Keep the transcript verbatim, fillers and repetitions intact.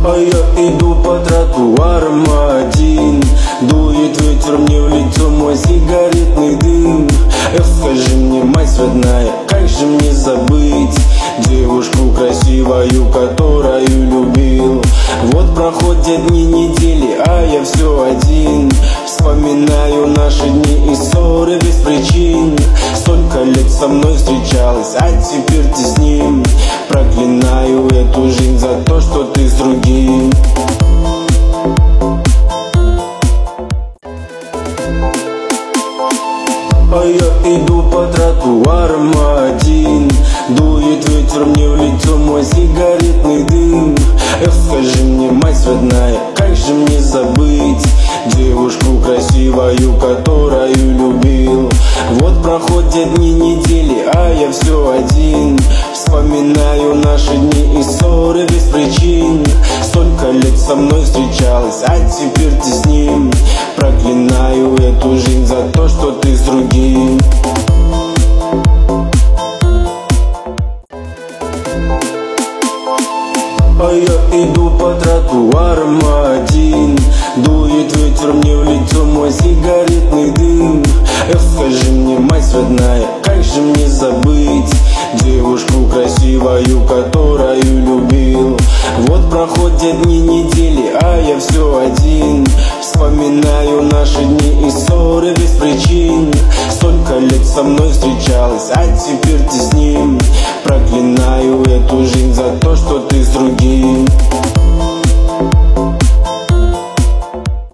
А я иду по тротуарам один. Дует ветер мне в лицо мой сигаретный дым. Эх, скажи мне, мать родная, как же мне забыть девушку красивую, которую любил? Вот проходят дни, недели, а я все один. Вспоминаю наши дни и ссоры без причин. Столько лет со мной встречалась, а теперь ты с ним. Проклинаю эту жизнь за то, что ты с другим. А я иду по тротуарам один. Дует ветер мне в лицо мой сигаретный дым. Эх, скажи мне, мать родная, как же мне забыть девушку красивую, которую любил? Вот проходят дни, недели, а я все один. Вспоминаю наши дни и ссоры без причин. Столько лет со мной встречалась, а теперь ты с ним. Проклинаю эту жизнь за то, что ты с другим. А я иду по тротуарам один. Дует ветер мне в лицо мой сигаретный дым. Эх, скажи мне, мать родная, как же мне забыть девушку красивую, которую любил? Вот проходят дни, недели, а я все один. Вспоминаю наши дни и ссоры без причин. Столько лет со мной встречалась, а теперь ты с ним. Проклинаю эту жизнь за то, что ты с другим.